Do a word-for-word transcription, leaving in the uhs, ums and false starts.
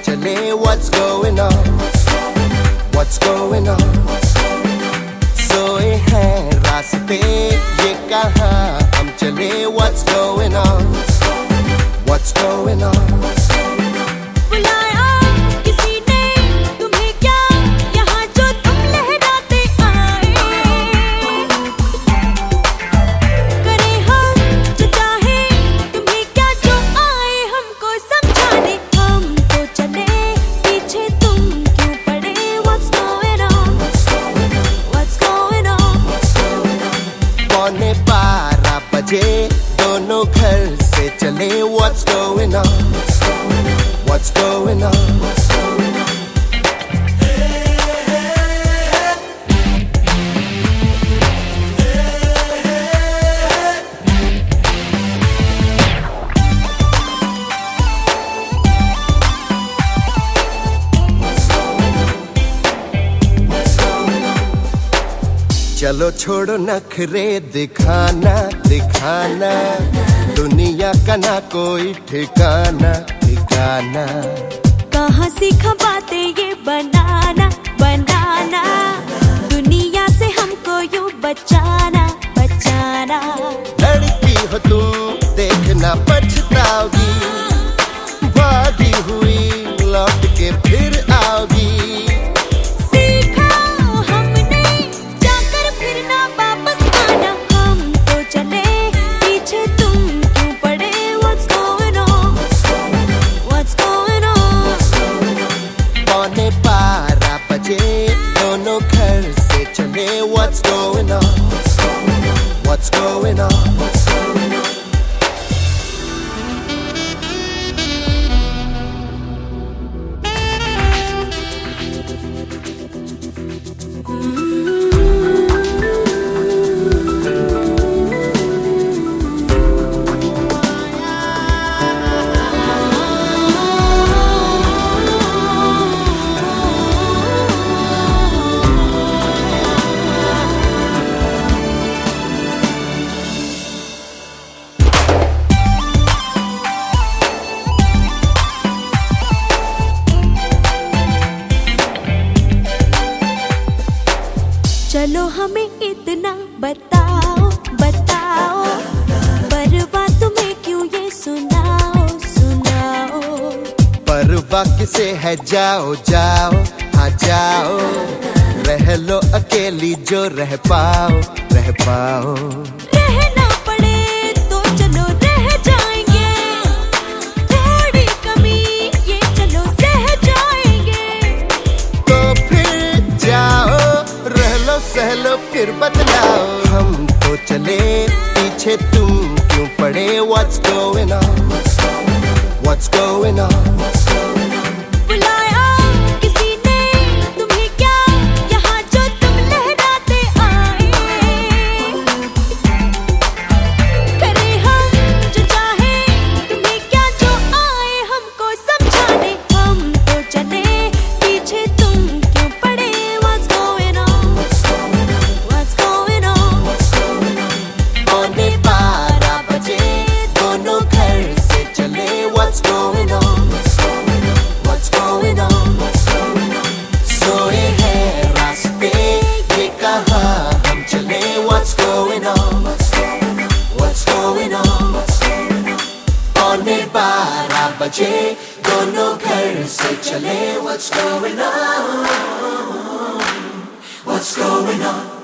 चले what's going on, what's going on। सोए हैं रास्ते ये कहाँ हम चले what's going on, what's going on। पौने बारह बजे दोनों घर से चले what's going on, what's going on। चलो छोड़ो नखरे दिखाना दिखाना, दुनिया का ना कोई ठिकाना ठिकाना। कहाँ सीखा बातें ये बनाना बनाना, दुनिया से हमको यूं बचाना बचाना। लड़की हो तुम देखना पछताओगी, भागी हुई लौट के फिर आओगी। दोनों घर से चले what's going on, what's going on। चलो हमें इतना बताओ बताओ, परवाह तुम्हें क्यों ये सुनाओ सुनाओ। परवाह किसे है जाओ जाओ हाँ जाओ, रह लो अकेली जो रह पाओ रह पाओ। रहना पड़े तो चलो रह जाएंगे, थोड़ी कमी ये चलो सह जाएंगे। तो फिर जाओ रह लो सह लो फिर बतलाओ, हम तो चले पीछे तुम क्यों पड़े what's going on, what's going on। बारह बजे दोनों घर से चले what's going on, what's going on।